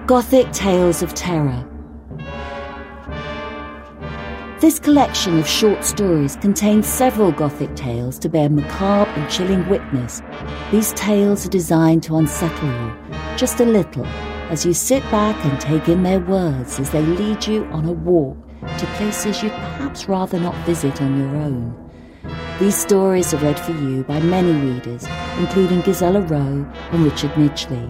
Gothic Tales of Terror. This collection of short stories contains several Gothic tales to bear macabre and chilling witness. These tales are designed to unsettle you, just a little, as you sit back and take in their words as they lead you on a walk to places you'd perhaps rather not visit on your own. These stories are read for you by many readers, including Gisela Rowe and Richard Midgley.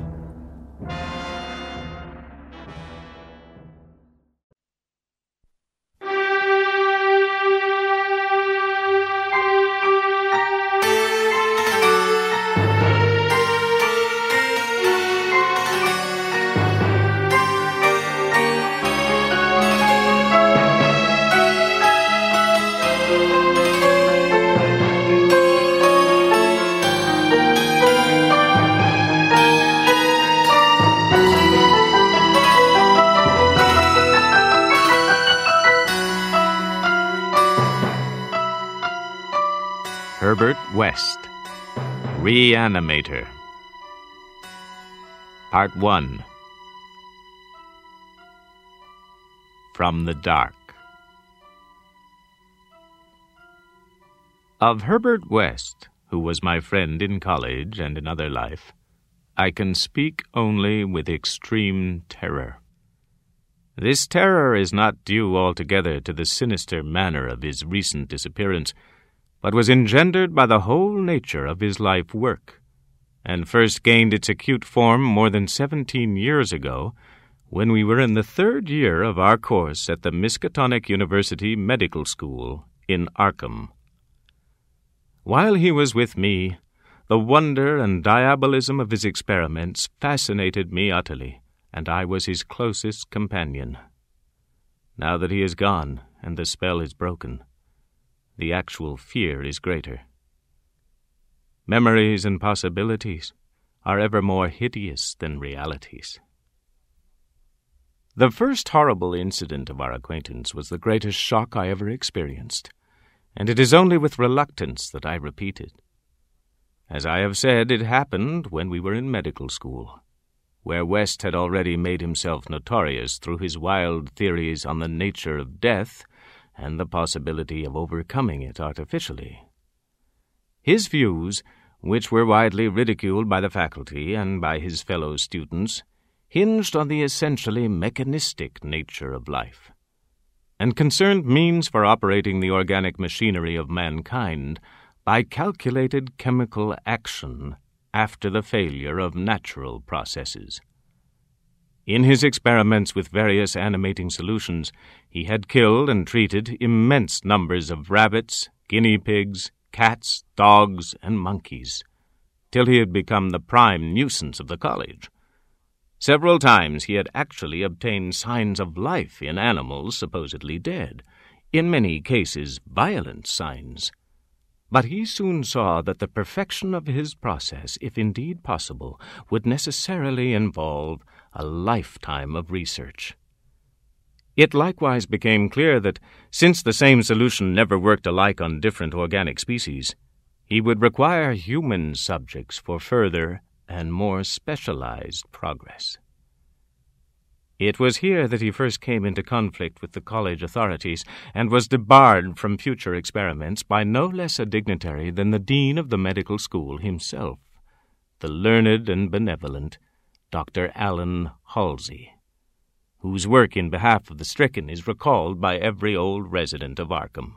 Herbert West, Reanimator. Part 1. From the Dark. Of Herbert West, who was my friend in college and in other life, I can speak only with extreme terror. This terror is not due altogether to the sinister manner of his recent disappearance, but was engendered by the whole nature of his life work, and first gained its acute form more than 17 years ago, when we were in the 3rd year of our course at the Miskatonic University Medical School in Arkham. While he was with me, the wonder and diabolism of his experiments fascinated me utterly, and I was his closest companion. Now that he is gone and the spell is broken, the actual fear is greater. Memories and possibilities are ever more hideous than realities. The first horrible incident of our acquaintance was the greatest shock I ever experienced, and it is only with reluctance that I repeat it. As I have said, it happened when we were in medical school, where West had already made himself notorious through his wild theories on the nature of death and the possibility of overcoming it artificially. His views, which were widely ridiculed by the faculty and by his fellow students, hinged on the essentially mechanistic nature of life, and concerned means for operating the organic machinery of mankind by calculated chemical action after the failure of natural processes. In his experiments with various animating solutions, he had killed and treated immense numbers of rabbits, guinea pigs, cats, dogs, and monkeys, till he had become the prime nuisance of the college. Several times he had actually obtained signs of life in animals supposedly dead, in many cases violent signs. But he soon saw that the perfection of his process, if indeed possible, would necessarily involve a lifetime of research. It likewise became clear that, since the same solution never worked alike on different organic species, he would require human subjects for further and more specialized progress. It was here that he first came into conflict with the college authorities and was debarred from future experiments by no less a dignitary than the dean of the medical school himself, the learned and benevolent Dr. Allen Halsey, whose work in behalf of the stricken is recalled by every old resident of Arkham.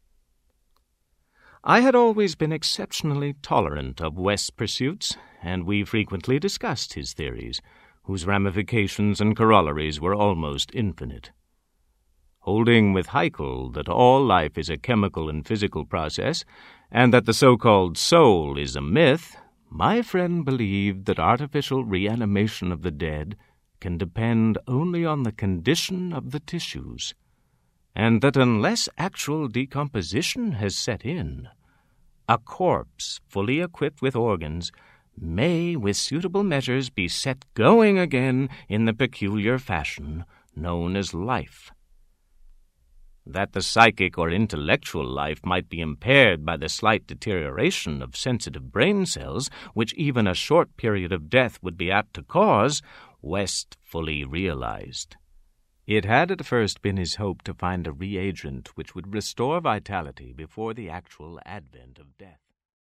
I had always been exceptionally tolerant of West's pursuits, and we frequently discussed his theories, whose ramifications and corollaries were almost infinite. Holding with Haeckel that all life is a chemical and physical process, and that the so-called soul is a myth, my friend believed that artificial reanimation of the dead can depend only on the condition of the tissues, and that unless actual decomposition has set in, a corpse fully equipped with organs may, with suitable measures, be set going again in the peculiar fashion known as life. That the psychic or intellectual life might be impaired by the slight deterioration of sensitive brain cells, which even a short period of death would be apt to cause, West fully realized. It had at first been his hope to find a reagent which would restore vitality before the actual advent of death.